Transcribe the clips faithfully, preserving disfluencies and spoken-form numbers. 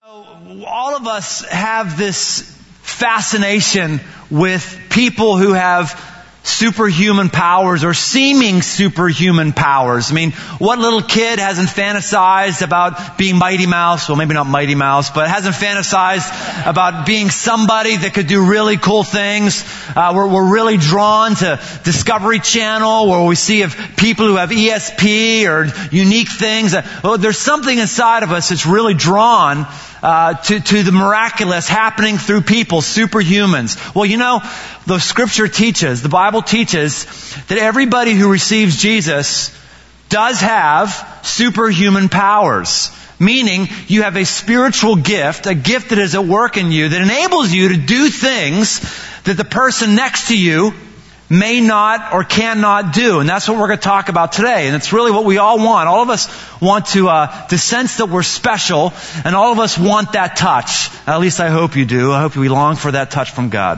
All of us have this fascination with people who have superhuman powers or seeming superhuman powers. I mean, what little kid hasn't fantasized about being Mighty Mouse? Well, maybe not Mighty Mouse, but hasn't fantasized about being somebody that could do really cool things. Uh, we're, we're really drawn to Discovery Channel, where we see of people who have E S P or unique things. Oh, there's something inside of us that's really drawn Uh, to, to the miraculous happening through people, superhumans. Well, you know, the Scripture teaches, the Bible teaches, that everybody who receives Jesus does have superhuman powers. Meaning, you have a spiritual gift, a gift that is at work in you that enables you to do things that the person next to you may not or cannot do. And that's what we're going to talk about today. And it's really what we all want. All of us want to, uh, to sense that we're special, and all of us want that touch. At least I hope you do. I hope we long for that touch from God.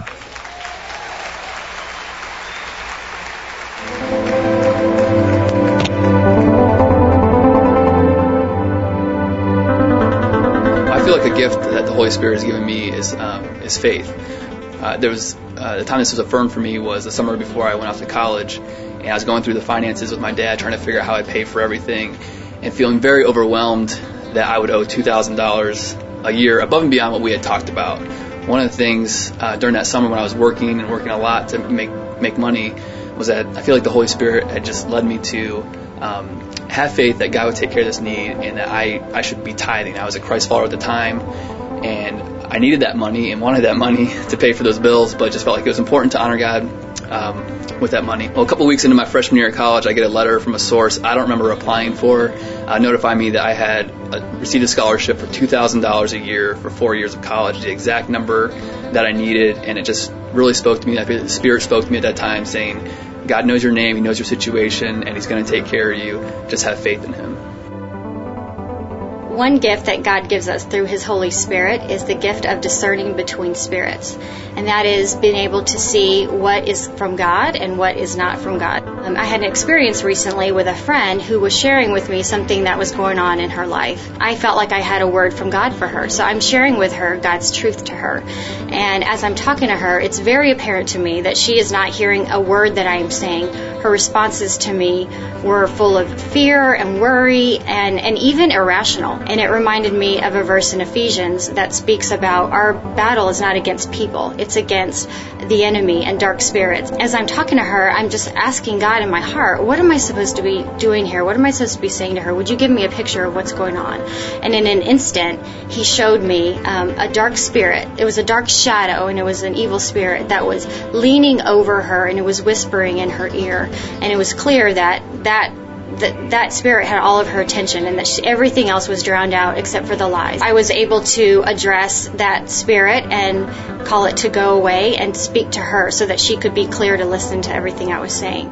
I feel like a gift that the Holy Spirit has given me is, um, is faith. Uh, there was uh, the time this was affirmed for me was the summer before I went off to college, and I was going through the finances with my dad, trying to figure out how I'd pay for everything, and feeling very overwhelmed that I would owe two thousand dollars a year above and beyond what we had talked about. One of the things uh, during that summer when I was working and working a lot to make make money was that I feel like the Holy Spirit had just led me to um, have faith that God would take care of this need, and that I, I should be tithing. I was a Christ follower at the time, and I needed that money and wanted that money to pay for those bills, but just felt like it was important to honor God um, with that money. Well, a couple weeks into my freshman year of college, I get a letter from a source I don't remember applying for, uh, notifying me that I had uh, received a scholarship for two thousand dollars a year for four years of college, the exact number that I needed, and it just really spoke to me. The Spirit spoke to me at that time, saying, God knows your name, He knows your situation, and He's going to take care of you. Just have faith in Him. One gift that God gives us through His Holy Spirit is the gift of discerning between spirits. And that is being able to see what is from God and what is not from God. Um, I had an experience recently with a friend who was sharing with me something that was going on in her life. I felt like I had a word from God for her. So I'm sharing with her God's truth to her. And as I'm talking to her, it's very apparent to me that she is not hearing a word that I am saying. Her responses to me were full of fear and worry and, and even irrational. And it reminded me of a verse in Ephesians that speaks about our battle is not against people. It's against the enemy and dark spirits. As I'm talking to her, I'm just asking God in my heart, what am I supposed to be doing here? What am I supposed to be saying to her? Would you give me a picture of what's going on? And in an instant, He showed me um, a dark spirit. It was a dark shadow, and it was an evil spirit that was leaning over her, and it was whispering in her ear. And it was clear that that that that spirit had all of her attention, and that she, everything else was drowned out except for the lies. I was able to address that spirit and call it to go away and speak to her so that she could be clear to listen to everything I was saying.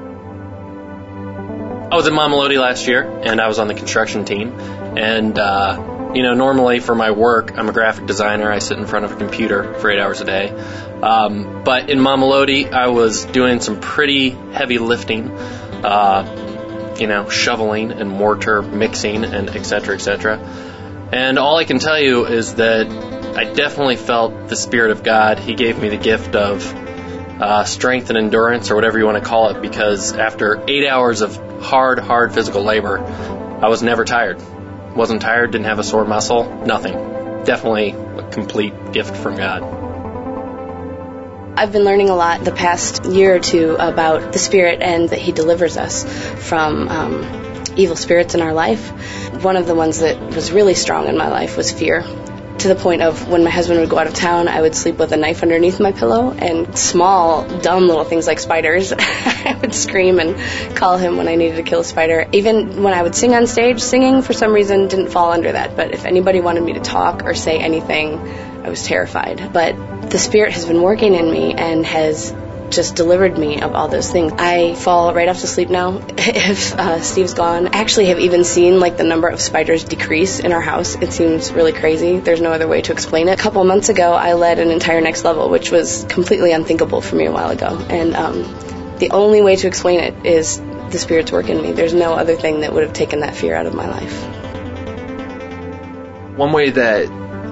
I was in Mama Lodi last year, and I was on the construction team. And, uh, you know, normally for my work, I'm a graphic designer. I sit in front of a computer for eight hours a day. Um, but in Mama Lodi, I was doing some pretty heavy lifting, uh, you know, shoveling and mortar mixing and et cetera, et cetera. And all I can tell you is that I definitely felt the Spirit of God. He gave me the gift of uh, strength and endurance, or whatever you want to call it, because after eight hours of hard, hard physical labor, I was never tired. Wasn't tired, didn't have a sore muscle, nothing. Definitely a complete gift from God. I've been learning a lot the past year or two about the Spirit and that He delivers us from um, evil spirits in our life. One of the ones that was really strong in my life was fear, to the point of when my husband would go out of town, I would sleep with a knife underneath my pillow, and small, dumb little things like spiders. I would scream and call him when I needed to kill a spider. Even when I would sing on stage, singing for some reason didn't fall under that, but if anybody wanted me to talk or say anything, I was terrified. But the Spirit has been working in me and has just delivered me of all those things. I fall right off to sleep now if uh, Steve's gone. I actually have even seen like the number of spiders decrease in our house. It seems really crazy. There's no other way to explain it. A couple months ago, I led an entire Next Level, which was completely unthinkable for me a while ago. And um, the only way to explain it is the Spirit's work in me. There's no other thing that would have taken that fear out of my life. One way that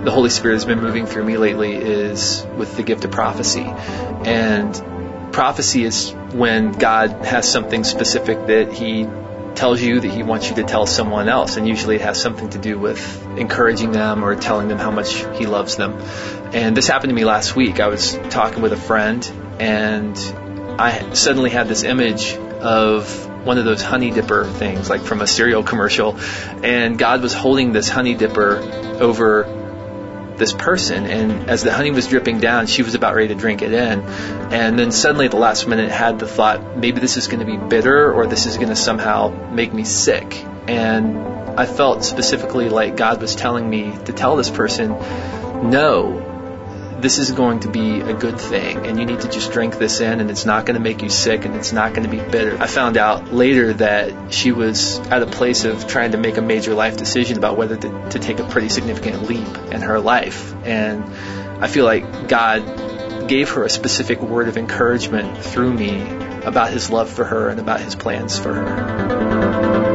the Holy Spirit has been moving through me lately is with the gift of prophecy. And prophecy is when God has something specific that He tells you that He wants you to tell someone else, and usually it has something to do with encouraging them or telling them how much He loves them. And this happened to me last week. I was talking with a friend, and I suddenly had this image of one of those honey dipper things, like from a cereal commercial, and God was holding this honey dipper over this person, and as the honey was dripping down, she was about ready to drink it in, and then suddenly at the last minute had the thought, maybe this is going to be bitter, or this is going to somehow make me sick. And I felt specifically like God was telling me to tell this person, no, this is going to be a good thing, and you need to just drink this in, and it's not going to make you sick, and it's not going to be bitter. I found out later that she was at a place of trying to make a major life decision about whether to, to take a pretty significant leap in her life. And I feel like God gave her a specific word of encouragement through me about His love for her and about His plans for her.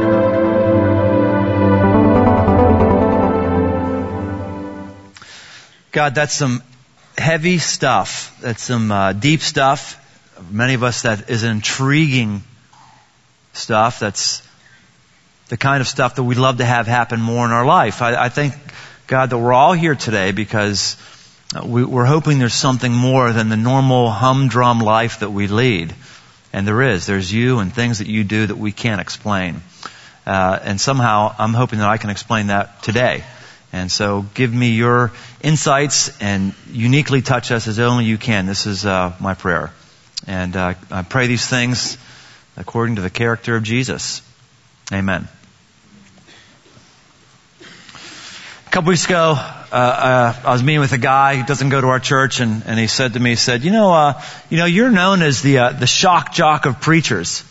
God, that's some heavy stuff. That's some uh, deep stuff. Many of us, that is intriguing stuff. That's the kind of stuff that we'd love to have happen more in our life. I, I think, God, that we're all here today because we, we're hoping there's something more than the normal humdrum life that we lead. And there is. There's you and things that you do that we can't explain. Uh, and somehow I'm hoping that I can explain that today. And so give me your insights and uniquely touch us as only you can. This is uh, my prayer. And uh, I pray these things according to the character of Jesus. Amen. A couple weeks ago, uh, uh, I was meeting with a guy who doesn't go to our church, and, and he said to me, he said, you know, uh, you know, you're known as the uh, the shock jock of preachers.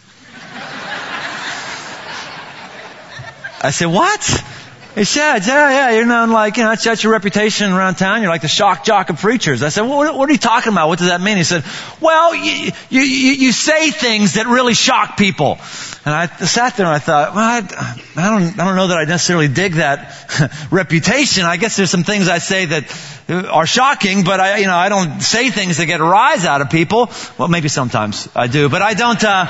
I said, what? He said, yeah, yeah, you're known like, you know, that's, that's your reputation around town. You're like the shock jock of preachers. I said, well, what, what are you talking about? What does that mean? He said, well, you, you, you say things that really shock people. And I sat there and I thought, well, I, I don't, I don't know that I necessarily dig that reputation. I guess there's some things I say that are shocking, but I, you know, I don't say things that get a rise out of people. Well, maybe sometimes I do, but I don't, uh,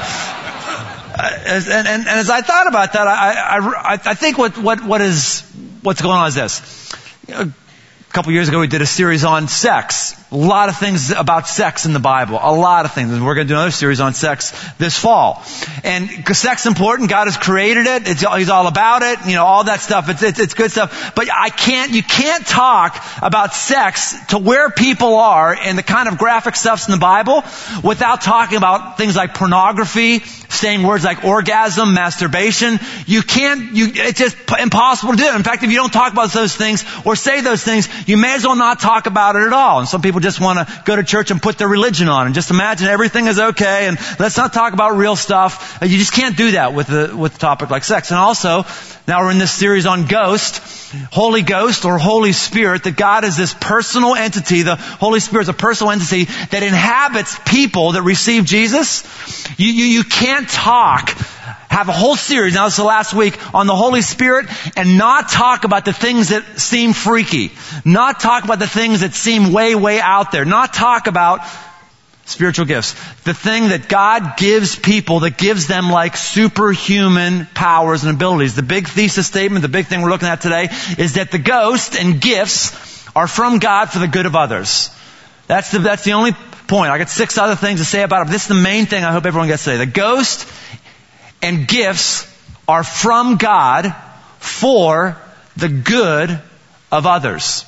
And, and, and as I thought about that, I, I, I think what, what, what is, what's going on is this. A couple years ago, we did a series on sex. A lot of things about sex in the Bible. A lot of things. And we're going to do another series on sex this fall. And sex is important. God has created it. It's, He's all about it. You know, all that stuff. It's, it's, it's good stuff. But I can't, you can't talk about sex to where people are and the kind of graphic stuffs in the Bible without talking about things like pornography, saying words like orgasm, masturbation. You can't, you, it's just impossible to do. In fact, if you don't talk about those things or say those things, you may as well not talk about it at all. And some people just want to go to church and put their religion on and just imagine everything is okay and let's not talk about real stuff. You just can't do that with a, with a topic like sex. And also, now we're in this series on ghost, Holy Ghost or Holy Spirit, that God is this personal entity. The Holy Spirit is a personal entity that inhabits people that receive Jesus. You, you, you can't talk, have a whole series, now this is the last week, on the Holy Spirit and not talk about the things that seem freaky. Not talk about the things that seem way, way out there. Not talk about spiritual gifts. The thing that God gives people, that gives them like superhuman powers and abilities. The big thesis statement, the big thing we're looking at today, is that the ghost and gifts are from God for the good of others. That's the, that's the only point. I got six other things to say about it. This is the main thing I hope everyone gets today. The ghost and gifts are from God for the good of others.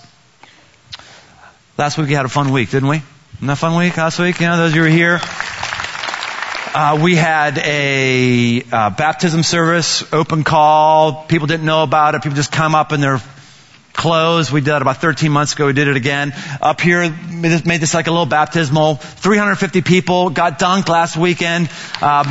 Last week we had a fun week, didn't we? Wasn't that a fun week last week? You know, those of you who were here. Uh, we had a uh, baptism service, open call. People didn't know about it. People just come up in their clothes. We did that about thirteen months ago. We did it again. Up here, made this like a little baptismal. three hundred fifty people got dunked last weekend. Um,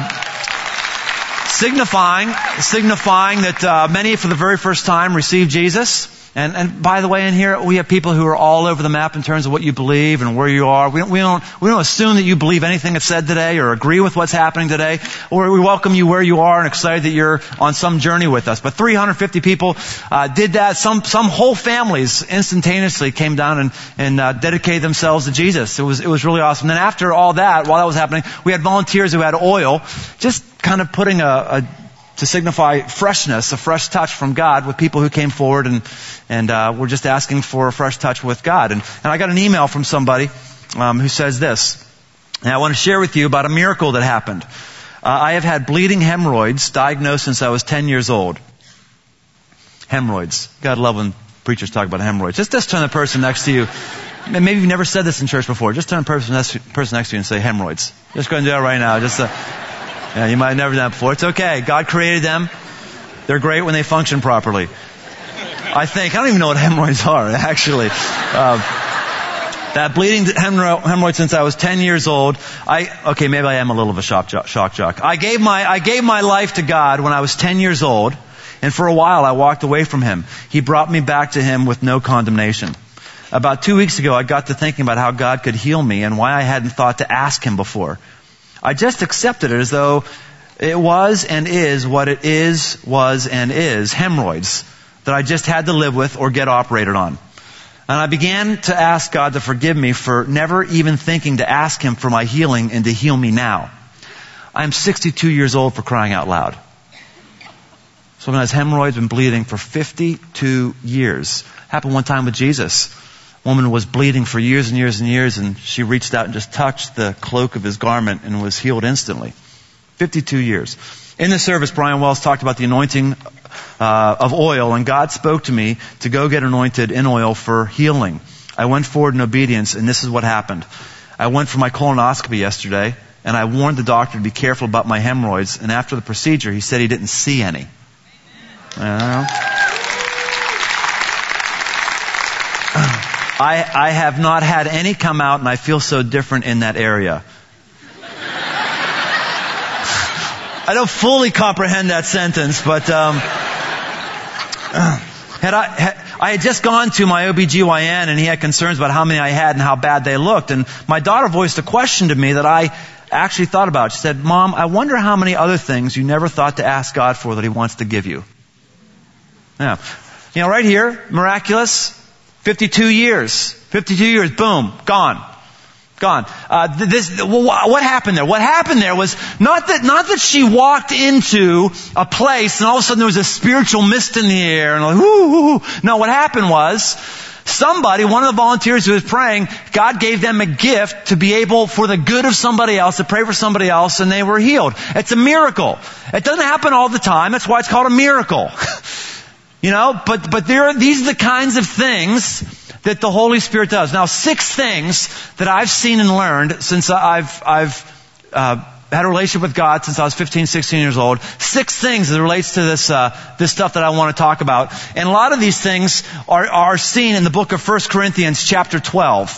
signifying, signifying that uh, many for the very first time received Jesus. And, and by the way, in here, we have people who are all over the map in terms of what you believe and where you are. We don't, we don't, we don't assume that you believe anything that's said today or agree with what's happening today. Or we welcome you where you are and excited that you're on some journey with us. But three hundred fifty people, uh, did that. Some, some whole families instantaneously came down and, and, uh, dedicated themselves to Jesus. It was, it was really awesome. Then after all that, while that was happening, we had volunteers who had oil, just kind of putting a, a to signify freshness, a fresh touch from God with people who came forward and, and, uh, were just asking for a fresh touch with God. And, and I got an email from somebody, um, who says this. And I want to share with you about a miracle that happened. Uh, I have had bleeding hemorrhoids diagnosed since I was ten years old. Hemorrhoids. God love when preachers talk about hemorrhoids. Just, just turn the person next to you. Maybe you've never said this in church before. Just turn the person next, person next to you and say hemorrhoids. Just go and do that right now. Just, uh, Yeah, you might have never done that before. It's okay. God created them. They're great when they function properly. I think. I don't even know what hemorrhoids are, actually. Uh, that bleeding hemorrhoid, hemorrhoid since I was ten years old. I, okay, maybe I am a little of a shock jock. Shock jock. I gave my, I gave my life to God when I was ten years old. And for a while I walked away from Him. He brought me back to Him with no condemnation. About two weeks ago I got to thinking about how God could heal me and why I hadn't thought to ask Him before. I just accepted it as though it was and is what it is, was and is, hemorrhoids that I just had to live with or get operated on. And I began to ask God to forgive me for never even thinking to ask Him for my healing and to heal me now. I'm sixty-two years old, for crying out loud. Someone has hemorrhoids, been bleeding for fifty-two years. Happened one time with Jesus. Woman was bleeding for years and years and years, and she reached out and just touched the cloak of His garment and was healed instantly. fifty-two years. In the service, Brian Wells talked about the anointing uh, of oil, and God spoke to me to go get anointed in oil for healing. I went forward in obedience, and this is what happened. I went for my colonoscopy yesterday, and I warned the doctor to be careful about my hemorrhoids, and after the procedure, he said he didn't see any. Uh, I, I have not had any come out, and I feel so different in that area. I don't fully comprehend that sentence, but um, had I, had, I had just gone to my O B G Y N, and he had concerns about how many I had and how bad they looked. And my daughter voiced a question to me that I actually thought about. She said, "Mom, I wonder how many other things you never thought to ask God for that He wants to give you." Yeah, you know, right here, miraculous. fifty-two years. fifty-two years, boom, gone. Gone. Uh, this, what happened there? What happened there was not that, not that she walked into a place and all of a sudden there was a spiritual mist in the air and like, whoo, whoo. No, what happened was somebody, one of the volunteers who was praying, God gave them a gift to be able, for the good of somebody else, to pray for somebody else, and they were healed. It's a miracle. It doesn't happen all the time. That's why it's called a miracle. You know, but, but there are, these are the kinds of things that the Holy Spirit does. Now, six things that I've seen and learned since I've, I've, uh, had a relationship with God since I was fifteen, sixteen years old. Six things that relates to this, uh, this stuff that I want to talk about. And a lot of these things are, are seen in the book of First Corinthians chapter twelve,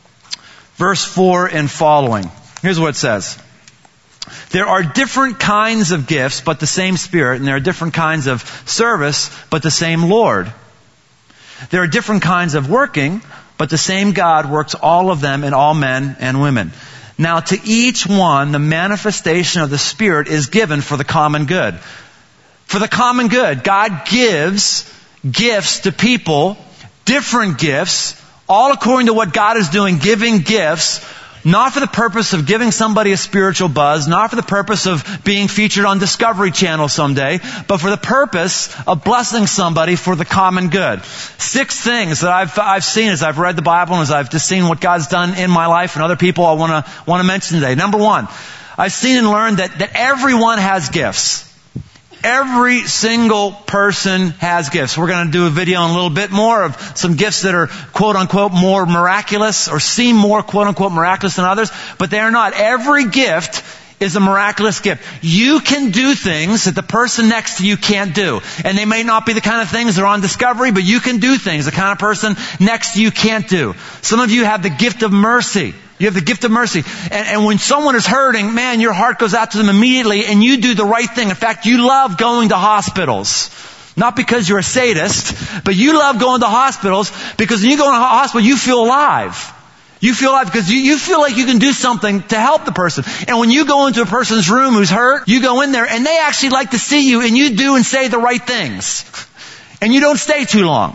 verse four and following. Here's what it says. There are different kinds of gifts, but the same Spirit, and there are different kinds of service, but the same Lord. There are different kinds of working, but the same God works all of them in all men and women. Now to each one, the manifestation of the Spirit is given for the common good. For the common good. God gives gifts to people, different gifts, all according to what God is doing, giving gifts, not for the purpose of giving somebody a spiritual buzz, not for the purpose of being featured on Discovery Channel someday, but for the purpose of blessing somebody for the common good. Six things that I've, I've seen as I've read the Bible and as I've just seen what God's done in my life and other people I want to, want to mention today. Number one, I've seen and learned that, that everyone has gifts. Every single person has gifts. We're going to do a video in a little bit more of some gifts that are quote unquote more miraculous or seem more quote unquote miraculous than others, but they are not. Every gift is a miraculous gift. You can do things that the person next to you can't do. And they may not be the kind of things that are on Discovery, but you can do things the kind of person next to you can't do. Some of you have the gift of mercy. You have the gift of mercy. And, and when someone is hurting, man, your heart goes out to them immediately and you do the right thing. In fact, you love going to hospitals. Not because you're a sadist, but you love going to hospitals because when you go in a hospital, you feel alive. You feel alive because you, you feel like you can do something to help the person. And when you go into a person's room who's hurt, you go in there and they actually like to see you and you do and say the right things. And you don't stay too long.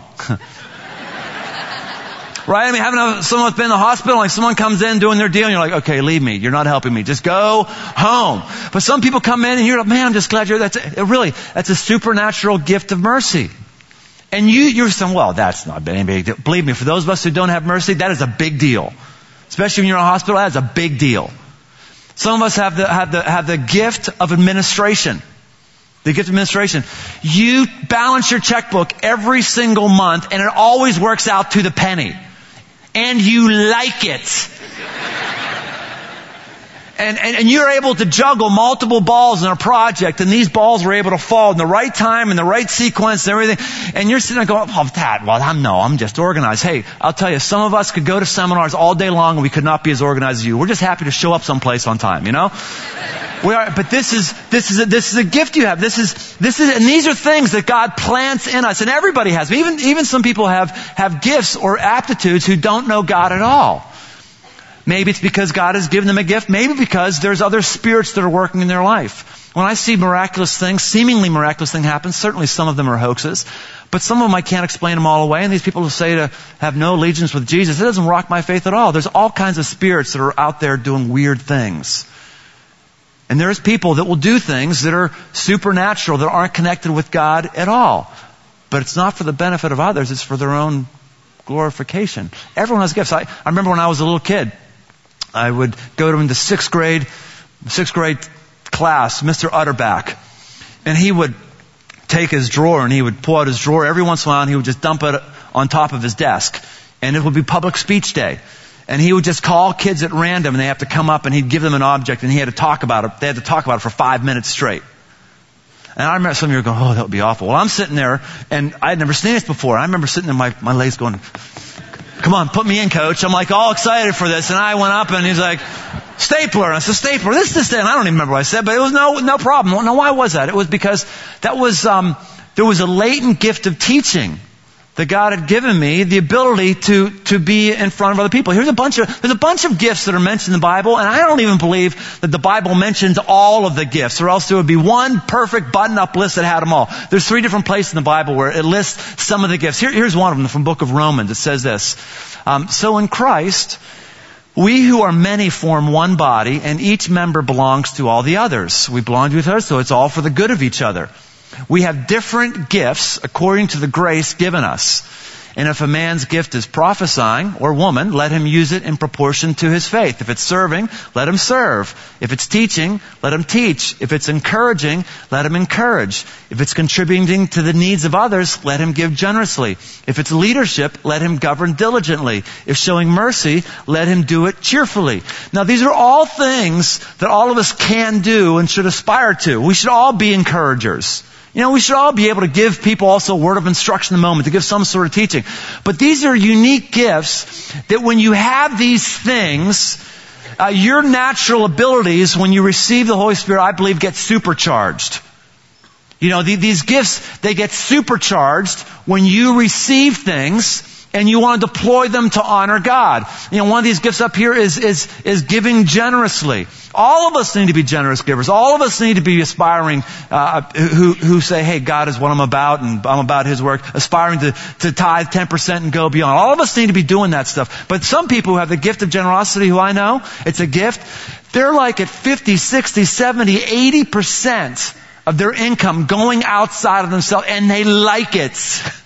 Right? I mean, having someone been in the hospital, like someone comes in doing their deal and you're like, okay, leave me. You're not helping me. Just go home. But some people come in and you're like, man, I'm just glad you're, that's a, really, that's a supernatural gift of mercy. And you, you're saying, well, that's not any big deal. Believe me, for those of us who don't have mercy, that is a big deal. Especially when you're in a hospital, that is a big deal. Some of us have the, have the, have the gift of administration. The gift of administration. You balance your checkbook every single month and it always works out to the penny. And you like it. And, and, and you're able to juggle multiple balls in a project, and these balls are able to fall in the right time, in the right sequence, and everything. And you're sitting there going, oh, that, well, I'm no, I'm just organized. Hey, I'll tell you, some of us could go to seminars all day long and we could not be as organized as you. We're just happy to show up someplace on time, you know? We are, but this is, this is, a, this is a gift you have. This is, this is, and these are things that God plants in us, and everybody has. Even, even some people have, have gifts or aptitudes who don't know God at all. Maybe it's because God has given them a gift. Maybe because there's other spirits that are working in their life. When I see miraculous things, seemingly miraculous things happen, certainly some of them are hoaxes, but some of them I can't explain them all away. And these people who say to have no allegiance with Jesus, it doesn't rock my faith at all. There's all kinds of spirits that are out there doing weird things. And there's people that will do things that are supernatural, that aren't connected with God at all. But it's not for the benefit of others, it's for their own glorification. Everyone has gifts. I, I remember when I was a little kid, I would go to the sixth grade, sixth grade class, Mister Utterback, and he would take his drawer and he would pull out his drawer every once in a while and he would just dump it on top of his desk. And it would be public speech day. And he would just call kids at random and they have to come up and he'd give them an object and he had to talk about it. They had to talk about it for five minutes straight. And I remember some of you are going, oh, that would be awful. Well, I'm sitting there and I had never seen this before. I remember sitting there, my, my legs going, come on, put me in, coach. I'm like all excited for this. And I went up and he's like, stapler. And I said, stapler, this, this, that. And I don't even remember what I said, but it was no, no problem. No, why was that? It was because that was, um, there was a latent gift of teaching that God had given me, the ability to, to be in front of other people. Here's a bunch of, there's a bunch of gifts that are mentioned in the Bible, and I don't even believe that the Bible mentions all of the gifts, or else there would be one perfect button-up list that had them all. There's three different places in the Bible where it lists some of the gifts. Here, here's one of them from the book of Romans. It says this, um, so in Christ, we who are many form one body, and each member belongs to all the others. We belong to each other, so it's all for the good of each other. We have different gifts according to the grace given us. And if a man's gift is prophesying, or woman, let him use it in proportion to his faith. If it's serving, let him serve. If it's teaching, let him teach. If it's encouraging, let him encourage. If it's contributing to the needs of others, let him give generously. If it's leadership, let him govern diligently. If showing mercy, let him do it cheerfully. Now, these are all things that all of us can do and should aspire to. We should all be encouragers. You know, we should all be able to give people also a word of instruction in the moment, to give some sort of teaching. But these are unique gifts that when you have these things, uh, your natural abilities, when you receive the Holy Spirit, I believe, get supercharged. You know, the, these gifts, they get supercharged when you receive things and you want to deploy them to honor God. You know, one of these gifts up here is, is, is giving generously. All of us need to be generous givers. All of us need to be aspiring, uh, who, who say, hey, God is what I'm about and I'm about His work, aspiring to, to tithe ten percent and go beyond. All of us need to be doing that stuff. But some people who have the gift of generosity, who I know, it's a gift, they're like at fifty, sixty, seventy, eighty percent of their income going outside of themselves, and they like it.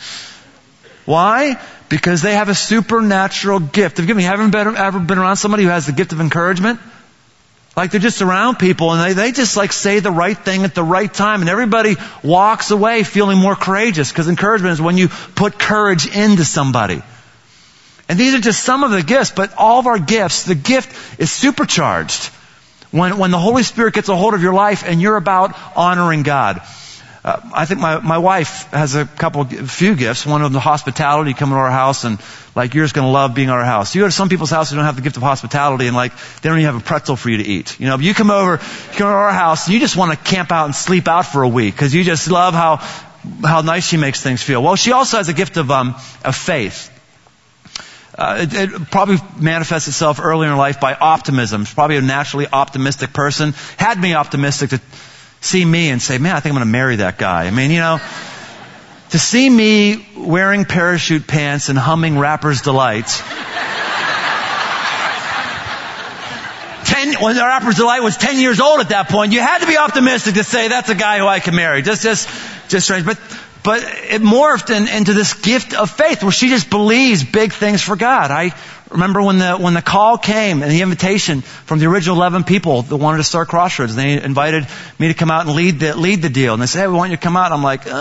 Why? Because they have a supernatural gift. Have you ever been, ever been around somebody who has the gift of encouragement? Like they're just around people and they, they just like say the right thing at the right time, and everybody walks away feeling more courageous, because encouragement is when you put courage into somebody. And these are just some of the gifts, but all of our gifts, the gift is supercharged when, when the Holy Spirit gets a hold of your life and you're about honoring God. Uh, I think my, my wife has a couple, a few gifts. One of them, the hospitality. You come to our house and like you're just going to love being at our house. You go to some people's house who don't have the gift of hospitality and like they don't even have a pretzel for you to eat. You know, but you come over, you come to our house and you just want to camp out and sleep out for a week because you just love how how nice she makes things feel. Well, she also has a gift of, um, of faith. Uh, it, it probably manifests itself early in her life by optimism. She's probably a naturally optimistic person. Had me optimistic to see me and say, man, I think I'm going to marry that guy. I mean, you know, to see me wearing parachute pants and humming Rapper's Delight. ten, when the Rapper's Delight was ten years old at that point, you had to be optimistic to say that's a guy who I can marry. Just, just, just strange. But, but it morphed in, into this gift of faith where she just believes big things for God. I remember when the, when the call came and the invitation from the original eleven people that wanted to start Crossroads. They invited me to come out and lead the, lead the deal. And they said, hey, we want you to come out. I'm like, uh,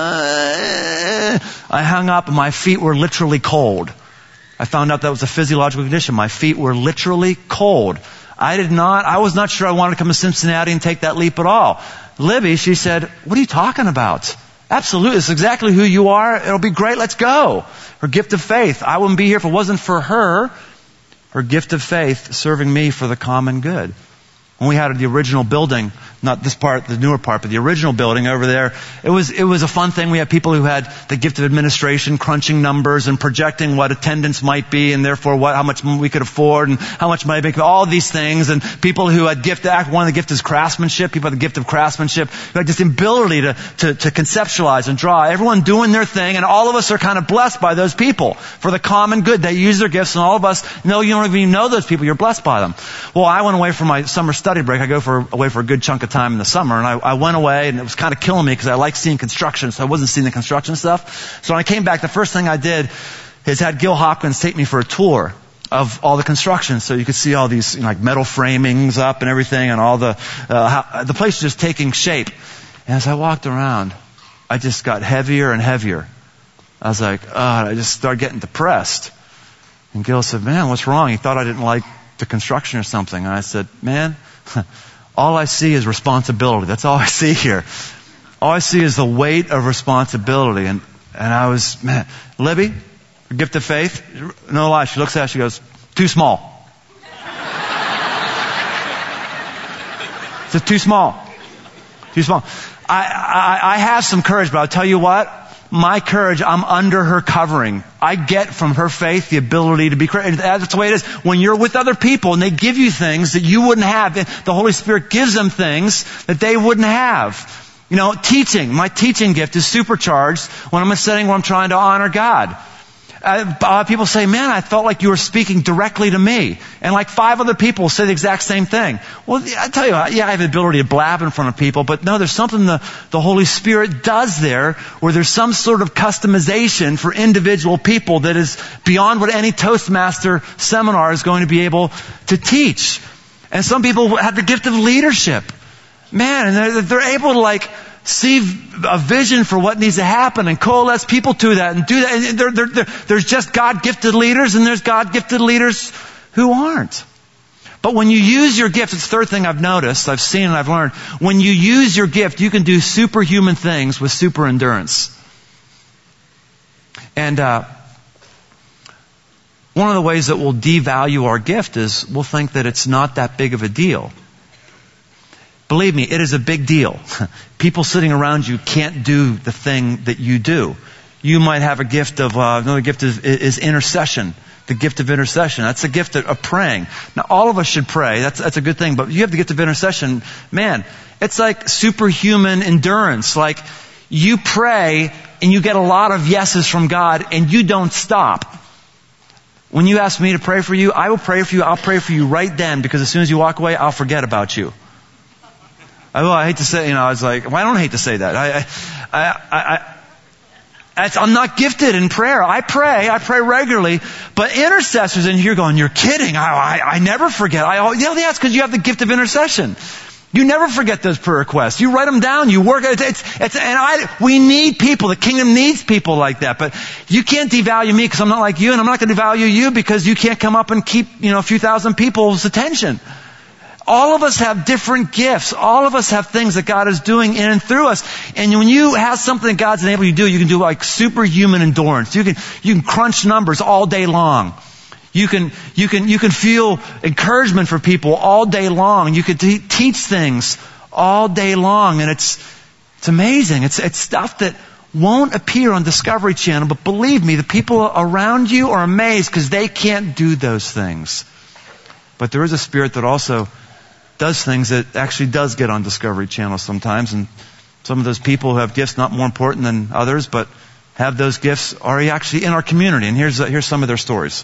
I hung up and my feet were literally cold. I found out that was a physiological condition. My feet were literally cold. I did not, I was not sure I wanted to come to Cincinnati and take that leap at all. Libby, she said, what are you talking about? Absolutely. It's exactly who you are. It'll be great. Let's go. Her gift of faith. I wouldn't be here if it wasn't for her. Her gift of faith serving me for the common good. When we had the original building, not this part, the newer part, but the original building over there, it was, it was a fun thing. We had people who had the gift of administration, crunching numbers and projecting what attendance might be and therefore what, how much we could afford and how much money we could, all these things. And people who had gift, one of the gift is craftsmanship. People had the gift of craftsmanship, who had this ability to, to, to conceptualize and draw. Everyone doing their thing, and all of us are kind of blessed by those people for the common good. They use their gifts, and all of us know you don't even know those people. You're blessed by them. Well, I went away for my summer study break. I go for away for a good chunk of time in the summer, and I, I went away, and it was kind of killing me because I like seeing construction, so I wasn't seeing the construction stuff. So when I came back, the first thing I did is had Gil Hopkins take me for a tour of all the construction, so you could see all these, you know, like metal framings up and everything, and all the uh, how, the place was just taking shape. And as I walked around, I just got heavier and heavier. I was like, oh, I just started getting depressed. And Gil said, man, what's wrong? He thought I didn't like the construction or something. And I said, man, all I see is responsibility. That's all I see here. All I see is the weight of responsibility. And, and I was, man, Libby, gift of faith, no lie, she looks at it, she goes, too small. It's too small. Too small. I, I, I have some courage, but I'll tell you what, my courage, I'm under her covering. I get from her faith the ability to be courageous. That's the way it is. When you're with other people and they give you things that you wouldn't have, the Holy Spirit gives them things that they wouldn't have. You know, teaching. My teaching gift is supercharged when I'm in a setting where I'm trying to honor God. Uh, people say, man, I felt like you were speaking directly to me. And like five other people say the exact same thing. Well, I tell you, yeah, I have the ability to blab in front of people, but no, there's something the, the Holy Spirit does there where there's some sort of customization for individual people that is beyond what any Toastmaster seminar is going to be able to teach. And some people have the gift of leadership. Man, and they're, they're able to like, see a vision for what needs to happen and coalesce people to that and do that. And they're, they're, they're, there's just God-gifted leaders and there's God-gifted leaders who aren't. But when you use your gift, it's the third thing I've noticed, I've seen and I've learned. When you use your gift, you can do superhuman things with super endurance. And uh, one of the ways that we'll devalue our gift is we'll think that it's not that big of a deal. Believe me, it is a big deal. People sitting around you can't do the thing that you do. You might have a gift of, uh, another gift is, is intercession. The gift of intercession. That's the gift of, of praying. Now, all of us should pray. That's, that's a good thing. But you have the gift of intercession. Man, it's like superhuman endurance. Like, you pray and you get a lot of yeses from God and you don't stop. When you ask me to pray for you, I will pray for you. I'll pray for you right then, because as soon as you walk away, I'll forget about you. I, well, I hate to say, you know, I was like, well, I don't hate to say that. I, I, I, I, I'm not gifted in prayer. I pray, I pray regularly, but intercessors in here going, you're kidding. I, I, I never forget. I, you know, that's because you have the gift of intercession. You never forget those prayer requests. You write them down. You work. It's, it's, it's and I. We need people. The kingdom needs people like that. But you can't devalue me because I'm not like you, and I'm not going to devalue you because you can't come up and keep, you know, a few thousand people's attention. All of us have different gifts. All of us have things that God is doing in and through us. And when you have something that God's enabled you to do, you can do like superhuman endurance. You can, you can crunch numbers all day long. You can, you can, you can feel encouragement for people all day long. You can te- teach things all day long. And it's, it's amazing. It's, it's stuff that won't appear on Discovery Channel, but believe me, the people around you are amazed because they can't do those things. But there is a spirit that also does things that actually does get on Discovery Channel sometimes, and some of those people who have gifts not more important than others, but have those gifts are actually in our community. And here's, here's some of their stories.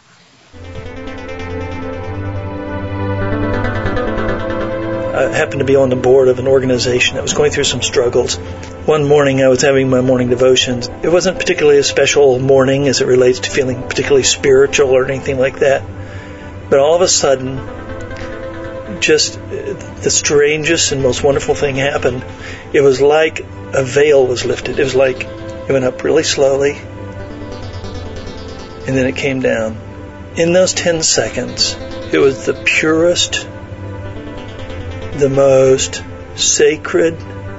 I happened to be on the board of an organization that was going through some struggles. One morning I was having my morning devotions. It wasn't particularly a special morning as it relates to feeling particularly spiritual or anything like that. But all of a sudden, just the strangest and most wonderful thing happened. It was like a veil was lifted. It was like it went up really slowly, and then it came down. In those ten seconds, it was the purest, the most sacred.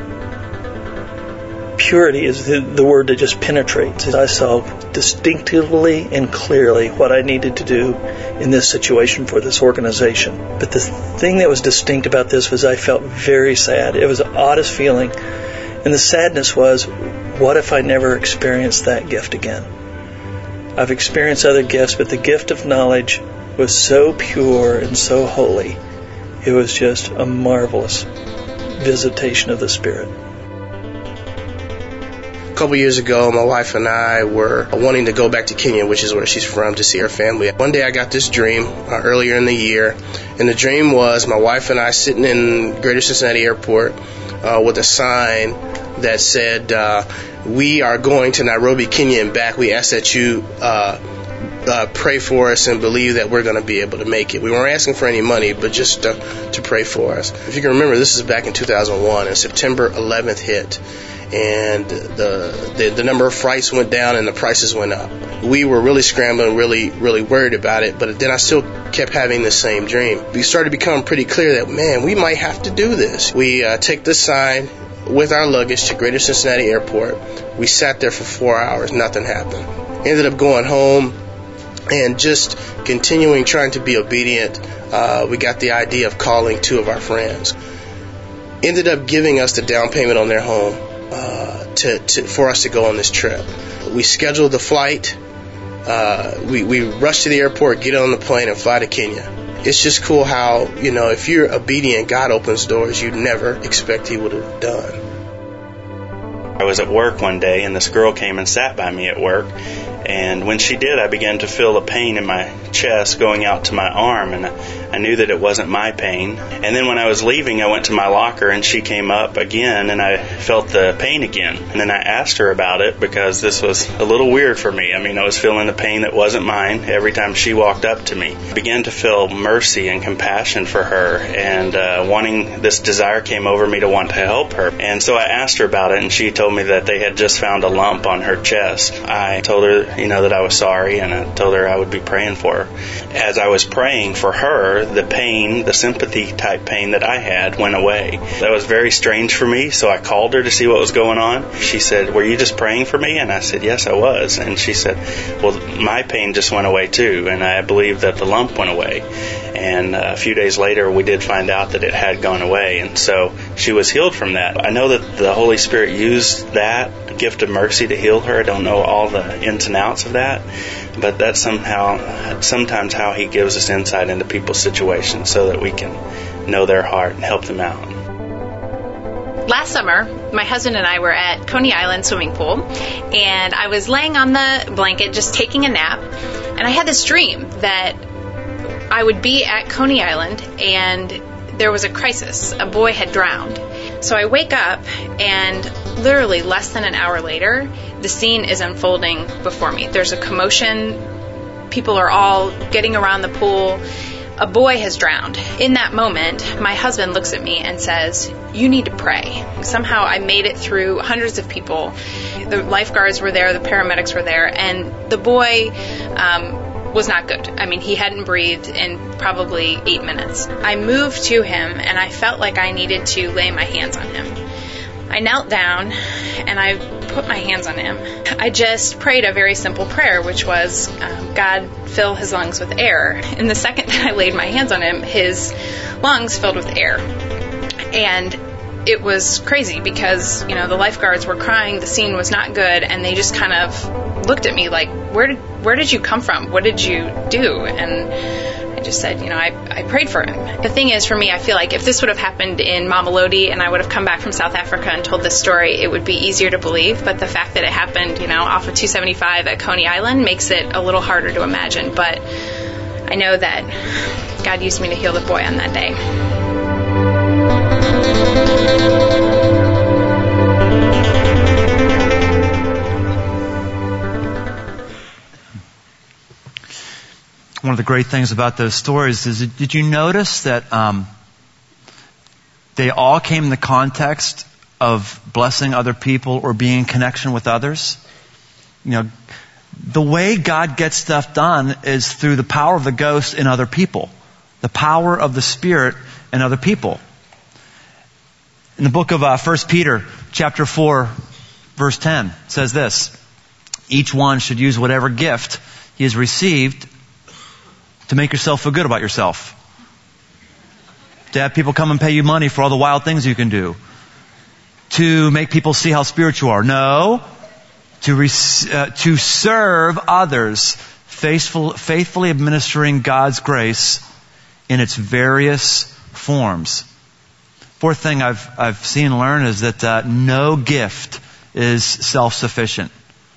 Purity is the, the word that just penetrates. I saw distinctively and clearly what I needed to do in this situation for this organization. But the thing that was distinct about this was I felt very sad. It was the oddest feeling. And the sadness was, what if I never experienced that gift again? I've experienced other gifts, but the gift of knowledge was so pure and so holy. It was just a marvelous visitation of the Spirit. A couple years ago, my wife and I were wanting to go back to Kenya, which is where she's from, to see her family. One day I got this dream uh, earlier in the year, and the dream was my wife and I sitting in Greater Cincinnati Airport uh, with a sign that said, uh, we are going to Nairobi, Kenya and back. We ask that you uh, uh, pray for us and believe that we're going to be able to make it. We weren't asking for any money, but just uh, to pray for us. If you can remember, this is back in two thousand one, and September eleventh hit. And the, the the number of flights went down and the prices went up. We were really scrambling, really, really worried about it, but then I still kept having the same dream. We started to become pretty clear that, man, we might have to do this. We uh, take this sign with our luggage to Greater Cincinnati Airport. We sat there for four hours. Nothing happened. Ended up going home and just continuing trying to be obedient. Uh, we got the idea of calling two of our friends. Ended up giving us the down payment on their home. Uh, to, to for us to go on this trip. We scheduled the flight. Uh, we, we rushed to the airport, get on the plane, and fly to Kenya. It's just cool how, you know, if you're obedient, God opens doors you'd never expect He would have done. I was at work one day, and this girl came and sat by me at work. And when she did, I began to feel a pain in my chest going out to my arm, and I knew that it wasn't my pain. And then when I was leaving, I went to my locker, and she came up again, and I felt the pain again. And then I asked her about it because this was a little weird for me. I mean, I was feeling the pain that wasn't mine every time she walked up to me. I began to feel mercy and compassion for her, and uh, wanting this desire came over me to want to help her. And so I asked her about it, and she told me that they had just found a lump on her chest. I told her, you know, that I was sorry, and I told her I would be praying for her. As I was praying for her, the pain, the sympathy type pain that I had went away. That was very strange for me, so I called her to see what was going on. She said, were you just praying for me? And I said, yes, I was. And she said, well, my pain just went away too, and I believe that the lump went away. And a few days later, we did find out that it had gone away, and so she was healed from that. I know that the Holy Spirit used that gift of mercy to heal her. I don't know all the ins and outs of that, but that's somehow, sometimes how He gives us insight into people's situations so that we can know their heart and help them out. Last summer, my husband and I were at Coney Island swimming pool, and I was laying on the blanket just taking a nap, and I had this dream that I would be at Coney Island and there was a crisis. A boy had drowned. So I wake up, and literally less than an hour later, the scene is unfolding before me. There's a commotion. People are all getting around the pool. A boy has drowned. In that moment, my husband looks at me and says, you need to pray. Somehow I made it through hundreds of people. The lifeguards were there, the paramedics were there, and the boy um, was not good. I mean, he hadn't breathed in probably eight minutes. I moved to him, and I felt like I needed to lay my hands on him. I knelt down, and I put my hands on him. I just prayed a very simple prayer, which was, um, God, fill his lungs with air. And the second that I laid my hands on him, his lungs filled with air. And it was crazy because, you know, the lifeguards were crying, the scene was not good, and they just kind of looked at me like, where did, where did you come from? What did you do? And I just said, you know, I, I prayed for him. The thing is, for me, I feel like if this would have happened in Mamelodi and I would have come back from South Africa and told this story, it would be easier to believe. But the fact that it happened, you know, off of two seventy-five at Coney Island makes it a little harder to imagine. But I know that God used me to heal the boy on that day. One of the great things about those stories is, did you notice that um, they all came in the context of blessing other people or being in connection with others? You know, the way God gets stuff done is through the power of the ghost in other people, the power of the Spirit in other people. In the book of uh, First Peter, chapter four, verse ten, it says this: each one should use whatever gift he has received to make yourself feel good about yourself. To have people come and pay you money for all the wild things you can do. To make people see how spiritual you are. No. To, res- uh, to serve others, faithful, faithfully administering God's grace in its various forms. Fourth thing I've, I've seen and learned is that uh, no gift is self-sufficient.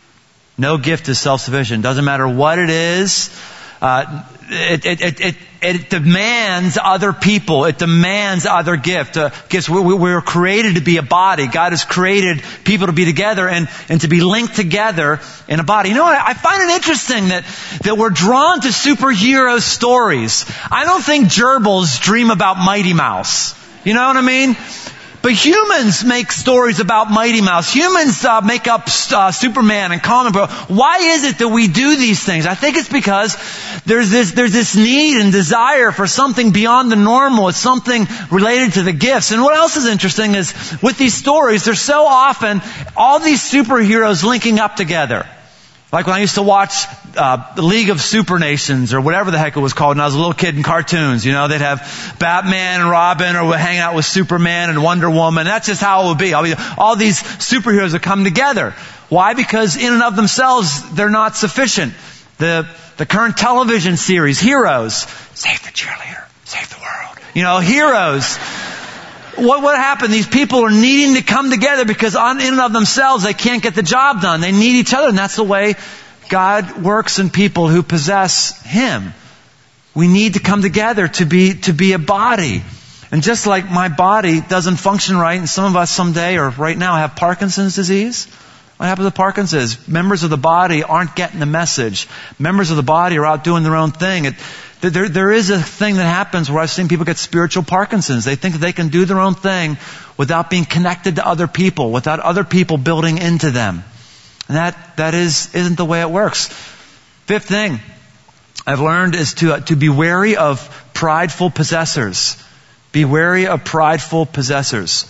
No gift is self-sufficient. Doesn't matter what it is. Uh, it, it, it, it, it demands other people. It demands other gift, uh, gifts. We, we, we were created to be a body. God has created people to be together and, and to be linked together in a body. You know, I, I find it interesting that, that we're drawn to superhero stories. I don't think gerbils dream about Mighty Mouse. You know what I mean? But humans make stories about Mighty Mouse. Humans uh, make up uh, Superman and comic book. Why is it that we do these things? I think it's because there's this there's this need and desire for something beyond the normal. It's something related to the gifts. And what else is interesting is with these stories, there's so often all these superheroes linking up together. Like when I used to watch uh, the League of Super Nations or whatever the heck it was called when I was a little kid in cartoons. You know, they'd have Batman and Robin, or we'd hang out with Superman and Wonder Woman. That's just how it would be. I mean, all these superheroes would come together. Why? Because in and of themselves, they're not sufficient. The the current television series, Heroes, save the cheerleader, save the world. You know, Heroes. What what happened? These people are needing to come together because on, in and of themselves they can't get the job done. They need each other, and that's the way God works in people who possess Him. We need to come together to be to be a body. And just like my body doesn't function right, and some of us someday or right now have Parkinson's disease. What happens with Parkinson's? Members of the body aren't getting the message. Members of the body are out doing their own thing. It, There, there is a thing that happens where I've seen people get spiritual Parkinson's. They think that they can do their own thing without being connected to other people, without other people building into them. And that, that is, isn't the way it works. Fifth thing I've learned is to, uh, to be wary of prideful possessors. Be wary of prideful possessors.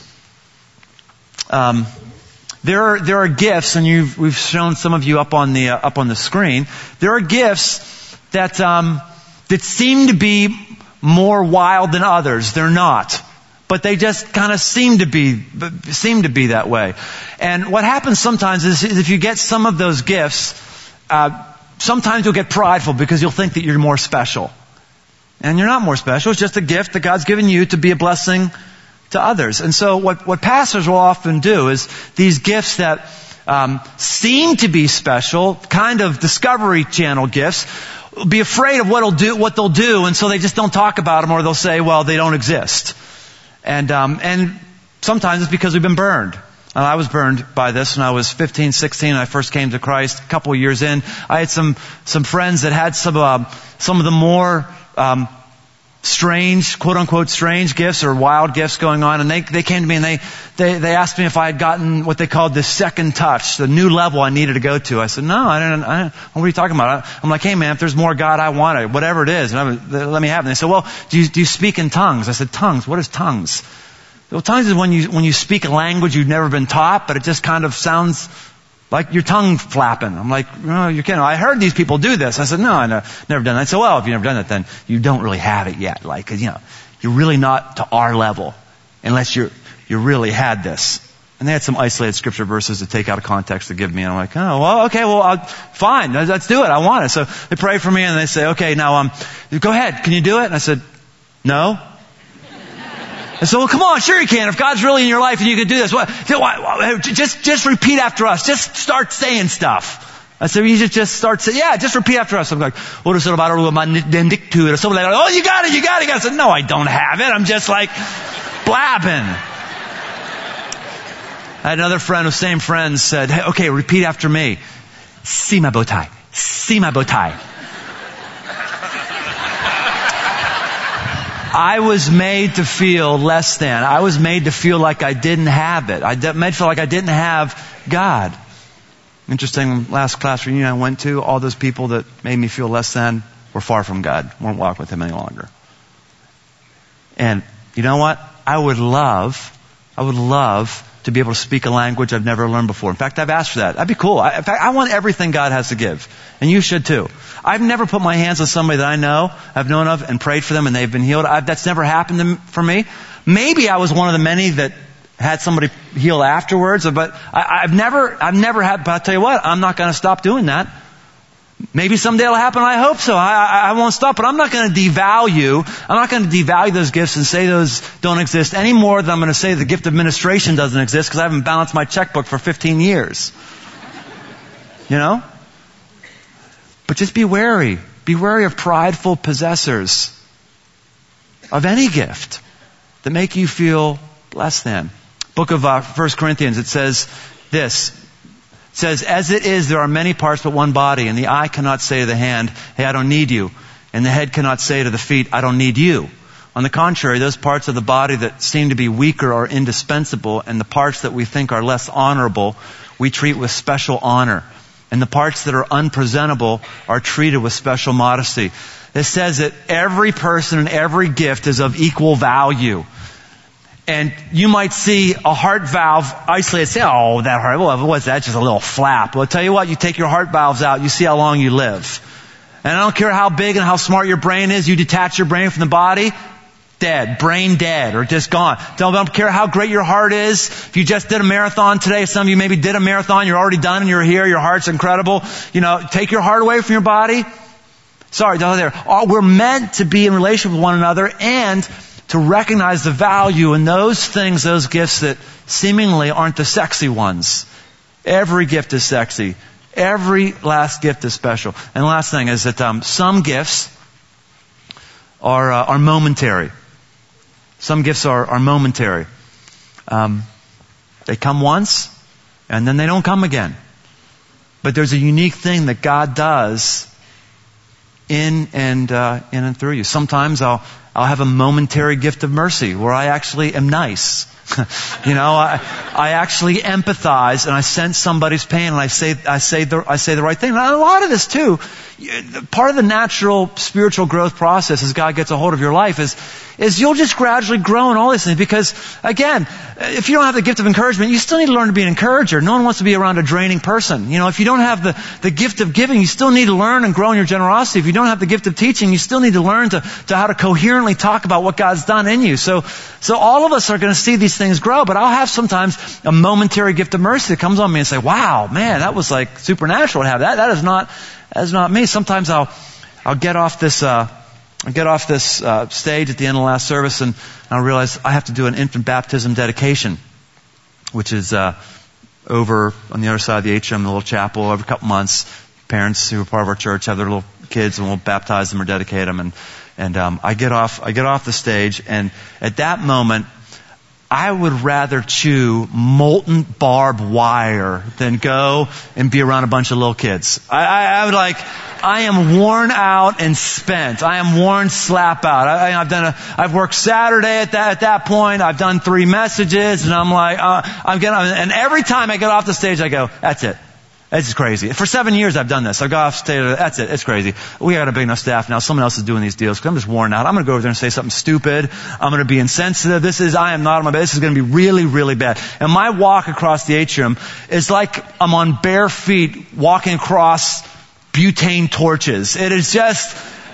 Um, there are, there are gifts, and you've, we've shown some of you up on the, uh, up on the screen. There are gifts that, um, that seem to be more wild than others. They're not. But they just kind of seem to be, seem to be that way. And what happens sometimes is, is if you get some of those gifts, uh, sometimes you'll get prideful because you'll think that you're more special. And you're not more special. It's just a gift that God's given you to be a blessing to others. And so what, what pastors will often do is these gifts that um, seem to be special, kind of Discovery Channel gifts, be afraid of what they'll do, what they'll do, and so they just don't talk about them, or they'll say, well, they don't exist. And um, and sometimes it's because we've been burned. And I was burned by this when I was fifteen, sixteen, and I first came to Christ. A couple of years in, I had some some friends that had some uh, some of the more um, strange, quote unquote, strange gifts or wild gifts going on, and they they came to me and they they they asked me if I had gotten what they called the second touch, the new level I needed to go to. I said, no, I didn't. I didn't. What are you talking about? I'm like, hey man, if there's more God, I want it, whatever it is, and I was, let me have it. And they said, well, do you do you speak in tongues? I said, tongues. What is tongues? Well, tongues is when you when you speak a language you've never been taught, but it just kind of sounds like your tongue flapping. I'm like, no, you can't. I heard these people do this. I said, no, I've never done that. I said, well, if you've never done that, then you don't really have it yet. Like, you know, you're really not to our level unless you're you really had this. And they had some isolated scripture verses to take out of context to give me. And I'm like, oh, well, okay, well, I'll, fine. Let's do it. I want it. So they pray for me and they say, okay, now, um, go ahead. Can you do it? And I said, no. And so, well, come on, sure you can. If God's really in your life and you can do this, what, just, just repeat after us. Just start saying stuff. I said, you just, just start saying, yeah, just repeat after us. I'm like, what is it about my dictu? Or something like that. Oh, you got it, you got it. I said, no, I don't have it. I'm just like blabbing. I had another friend, who same friend, said, hey, okay, repeat after me. See my bow tie. See my bow tie. I was made to feel less than. I was made to feel like I didn't have it. I made to feel like I didn't have God. Interesting, last class reunion I went to, all those people that made me feel less than were far from God, weren't walking with Him any longer. And you know what? I would love, I would love to be able to speak a language I've never learned before. In fact, I've asked for that. That'd be cool. I, in fact, I want everything God has to give. And you should too. I've never put my hands on somebody that I know, I've known of, and prayed for them and they've been healed. I, that's never happened to, for me. Maybe I was one of the many that had somebody heal afterwards, but I, I've never, I've never had, but I'll tell you what, I'm not going to stop doing that. Maybe someday it'll happen. I hope so. I, I, I won't stop, but I'm not going to devalue, I'm not going to devalue those gifts and say those don't exist any more than I'm going to say the gift of administration doesn't exist because I haven't balanced my checkbook for fifteen years. You know? But just be wary. Be wary of prideful possessors of any gift that make you feel less than. Book of uh, First Corinthians, it says this. It says, as it is, there are many parts but one body, and the eye cannot say to the hand, hey, I don't need you. And the head cannot say to the feet, I don't need you. On the contrary, those parts of the body that seem to be weaker are indispensable, and the parts that we think are less honorable, we treat with special honor. And the parts that are unpresentable are treated with special modesty. It says that every person and every gift is of equal value. And you might see a heart valve isolated, say, oh, that heart, well, what's that? Just a little flap. Well, I'll tell you what, you take your heart valves out, you see how long you live. And I don't care how big and how smart your brain is, you detach your brain from the body, dead, brain dead, or just gone. Don't, don't care how great your heart is. If you just did a marathon today, some of you maybe did a marathon, you're already done and you're here, your heart's incredible. You know, take your heart away from your body. Sorry, don't there. We're meant to be in relationship with one another and to recognize the value in those things, those gifts that seemingly aren't the sexy ones. Every gift is sexy. Every last gift is special. And the last thing is that um, some gifts are uh, are momentary. Some gifts are, are momentary. Um, they come once, and then they don't come again. But there's a unique thing that God does in and uh, in and through you. Sometimes I'll I'll have a momentary gift of mercy where I actually am nice. you know, I I actually empathize and I sense somebody's pain and I say I say the I say the right thing. And a lot of this too, part of the natural spiritual growth process as God gets a hold of your life is is you'll just gradually grow in all these things. Because again, if you don't have the gift of encouragement, you still need to learn to be an encourager. No one wants to be around a draining person. You know, if you don't have the, the gift of giving, you still need to learn and grow in your generosity. If you don't have the gift of teaching, you still need to learn to, to how to coherently talk about what God's done in you. So, so all of us are going to see these things grow, but I'll have sometimes a momentary gift of mercy that comes on me and say, wow, man, that was like supernatural to have that. That is not, that is not me. Sometimes I'll, I'll get off this, uh, I get off this uh, stage at the end of the last service and I realize I have to do an infant baptism dedication, which is uh, over on the other side of the atrium, the little chapel, every couple months. Parents who are part of our church have their little kids and we'll baptize them or dedicate them. And, and um, I get off, I get off the stage, and at that moment, I would rather chew molten barbed wire than go and be around a bunch of little kids. I, I, I would like, I am worn out and spent. I am worn slap out. I, I've done a, I've worked Saturday at that, at that point. I've done three messages and I'm like, uh, I'm getting, and every time I get off the stage, I go, that's it. It's crazy. For seven years I've done this. I've got off stage, that's it, it's crazy. We got a big enough staff now. Someone else is doing these deals because I'm just worn out. I'm going to go over there and say something stupid. I'm going to be insensitive. This is, I am not on my bed. This is going to be really, really bad. And my walk across the atrium is like I'm on bare feet walking across butane torches. It is just,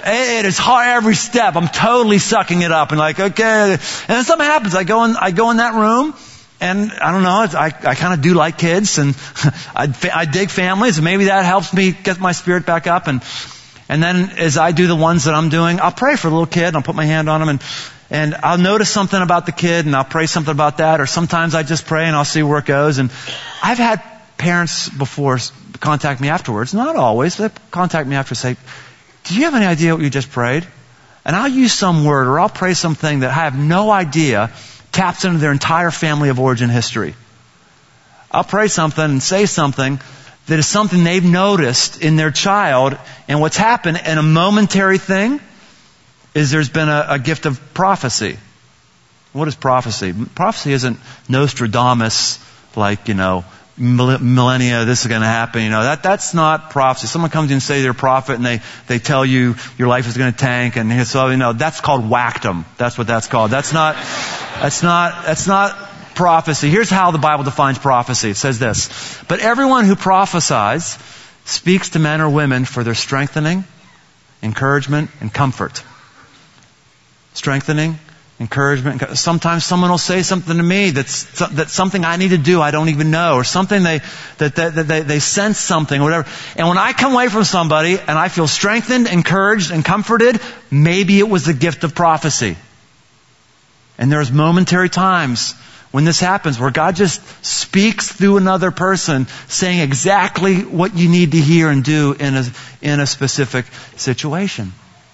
it is hard every step. I'm totally sucking it up and like, okay. And then something happens. I go in, I go in that room and I don't know, it's, I, I kind of do like kids and I, I dig families and maybe that helps me get my spirit back up. And, and then as I do the ones that I'm doing, I'll pray for the little kid and I'll put my hand on him and, and I'll notice something about the kid and I'll pray something about that. Or sometimes I just pray and I'll see where it goes. And I've had parents before contact me afterwards, not always, but they contact me after and say, do you have any idea what you just prayed? And I'll use some word or I'll pray something that I have no idea taps into their entire family of origin history. I'll pray something and say something that is something they've noticed in their child, and what's happened in a momentary thing is there's been a, a gift of prophecy. What is prophecy? Prophecy isn't Nostradamus, like, you know, millennia, this is going to happen. You know, that, that's not prophecy. Someone comes in and say they're a prophet and they, they tell you your life is going to tank and so, you know, that's called whackdom. That's what that's called. That's not, that's not, that's not prophecy. Here's how the Bible defines prophecy. It says this: but everyone who prophesies speaks to men or women for their strengthening, encouragement, and comfort. Strengthening, encouragement. Sometimes someone will say something to me that's that's something I need to do I don't even know, or something they that, that, that they, they sense something or whatever. And when I come away from somebody and I feel strengthened, encouraged, and comforted, maybe it was the gift of prophecy. And there's momentary times when this happens where God just speaks through another person saying exactly what you need to hear and do in a in a specific situation.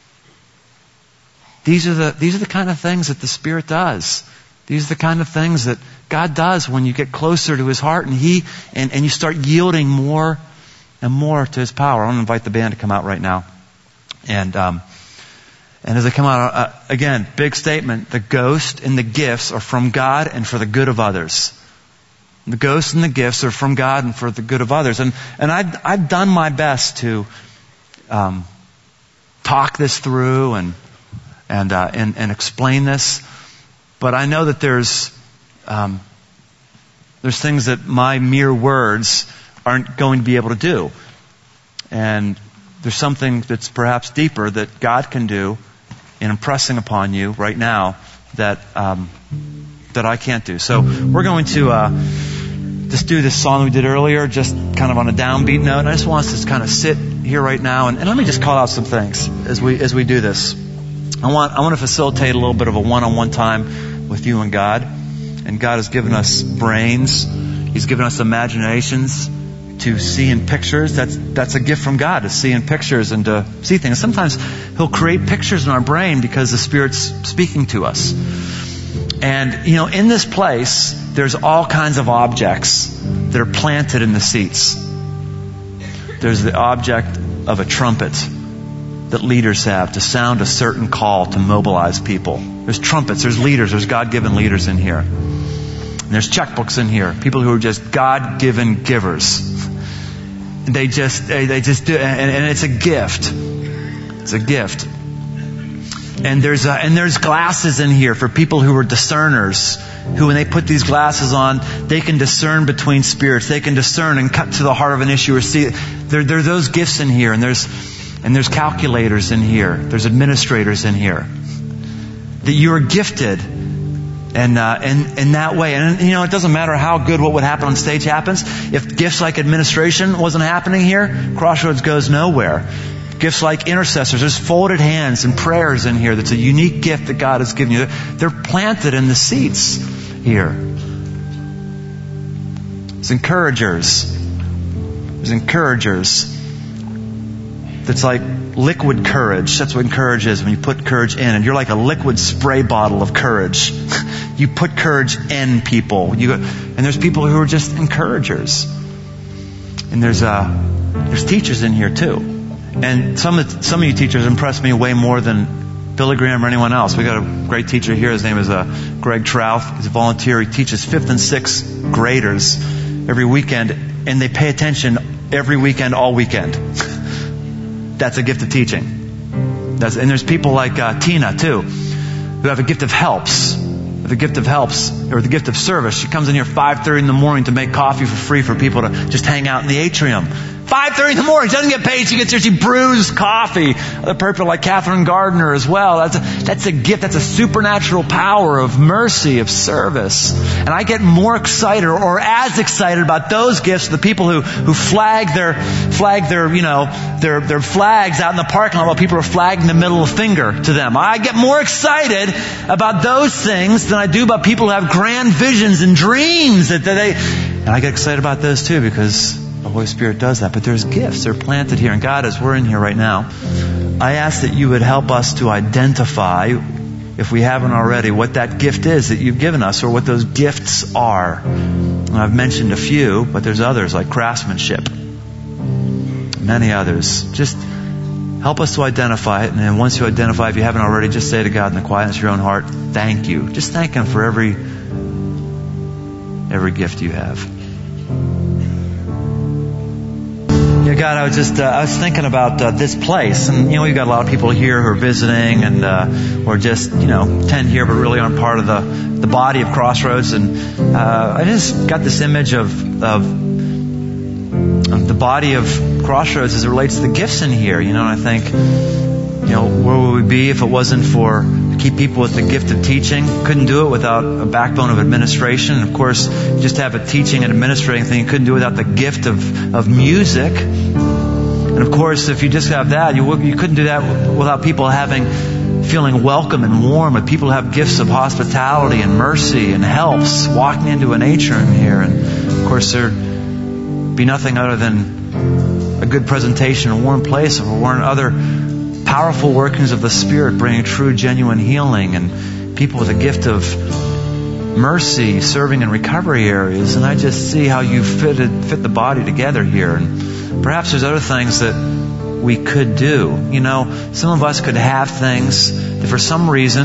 These are the, these are the kind of things that the Spirit does. These are the kind of things that God does when you get closer to His heart and He, and, and you start yielding more and more to His power. I want to invite the band to come out right now. And, um, and as they come out, uh, again, big statement, the ghost and the gifts are from God and for the good of others. The ghosts and the gifts are from God and for the good of others. And, and I've, I've done my best to, um, talk this through and, And, uh, and and explain this, but I know that there's um, there's things that my mere words aren't going to be able to do, and there's something that's perhaps deeper that God can do in impressing upon you right now that um, that I can't do. So we're going to uh, just do this song we did earlier, just kind of on a downbeat note. And I just want us to kind of sit here right now, and, and let me just call out some things as we as we do this. I want I want to facilitate a little bit of a one-on-one time with you and God. And God has given us brains. He's given us imaginations to see in pictures. That's that's a gift from God, to see in pictures and to see things. Sometimes He'll create pictures in our brain because the Spirit's speaking to us. And, you know, in this place, there's all kinds of objects that are planted in the seats. There's the object of a trumpet that leaders have to sound a certain call to mobilize people. There's trumpets, there's leaders, there's God-given leaders in here. And there's checkbooks in here, people who are just God-given givers. They just, they, they just do, and, and it's a gift. It's a gift. And there's a, and there's glasses in here for people who are discerners, who when they put these glasses on, they can discern between spirits. They can discern and cut to the heart of an issue or see. There, there are those gifts in here, and there's And there's calculators in here. There's administrators in here. That you are gifted, and uh, and in that way. And you know, it doesn't matter how good what would happen on stage happens. If gifts like administration wasn't happening here, Crossroads goes nowhere. Gifts like intercessors, there's folded hands and prayers in here. That's a unique gift that God has given you. They're planted in the seats here. There's encouragers. There's encouragers. That's like liquid courage. That's what courage is when you put courage in. And you're like a liquid spray bottle of courage. You put courage in people. You go, and there's people who are just encouragers. And there's uh, there's teachers in here too. And some of the, some of you teachers impress me way more than Billy Graham or anyone else. We got a great teacher here. His name is uh, Greg Trouth. He's a volunteer. He teaches fifth and sixth graders every weekend, and they pay attention every weekend, all weekend. That's a gift of teaching. That's, and there's people like uh, Tina, too, who have a gift of helps. The gift of helps, or the gift of service. She comes in here five thirty in the morning to make coffee for free for people to just hang out in the atrium five thirty in the morning. She doesn't get paid. She gets here. She brews coffee. Other people like Catherine Gardner as well. That's a, that's a gift. That's a supernatural power of mercy, of service. And I get more excited or as excited about those gifts, the people who, who flag their, flag their, you know, their, their flags out in the parking lot while people are flagging the middle finger to them. I get more excited about those things than I do about people who have grand visions and dreams that they, and I get excited about those too because the Holy Spirit does that. But there's gifts. They're planted here. And God, as we're in here right now, I ask that you would help us to identify, if we haven't already, what that gift is that you've given us or what those gifts are. And I've mentioned a few, but there's others like craftsmanship. Many others. Just help us to identify it. And then once you identify, if you haven't already, just say to God in the quietness of your own heart, thank you. Just thank Him for every every gift you have. Yeah, God, I was just, uh, I was thinking about uh, this place. And, you know, we've got a lot of people here who are visiting and, uh, or just, you know, attend here but really aren't part of the, the body of Crossroads. And, uh, I just got this image of, of, of the body of Crossroads as it relates to the gifts in here, you know, and I think, you know, where would we be if it wasn't for to keep people with the gift of teaching? Couldn't do it without a backbone of administration. And of course, just have a teaching and administrating thing. You couldn't do it without the gift of, of music. And of course, if you just have that, you, you couldn't do that without people having, feeling welcome and warm. But people have gifts of hospitality and mercy and helps walking into an atrium here. And of course, there'd be nothing other than a good presentation, a warm place, if there weren't other powerful workings of the Spirit bringing true, genuine healing and people with a gift of mercy serving in recovery areas. And I just see how you fitted, fit the body together here. And perhaps there's other things that we could do. You know, some of us could have things that for some reason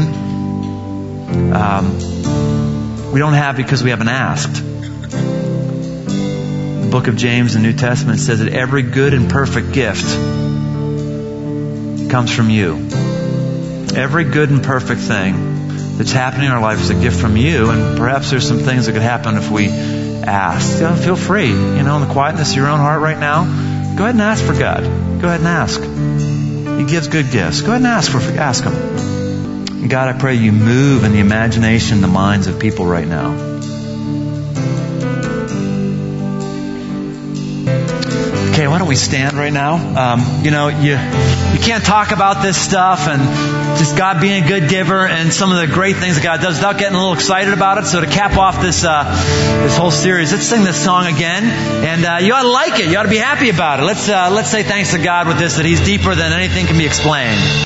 um, we don't have because we haven't asked. The book of James in the New Testament says that every good and perfect gift comes from you. Every good and perfect thing that's happening in our life is a gift from you, and perhaps there's some things that could happen if we ask. You know, feel free, you know, in the quietness of your own heart right now, go ahead and ask for God. Go ahead and ask. He gives good gifts. Go ahead and ask for ask Him. And God, I pray you move in the imagination, the minds of people right now. Okay, why don't we stand right now? Um, you know, you you can't talk about this stuff and just God being a good giver and some of the great things that God does without getting a little excited about it. So to cap off this uh, this whole series, let's sing this song again. And uh, you ought to like it. You ought to be happy about it. Let's uh, let's say thanks to God with this, that He's deeper than anything can be explained.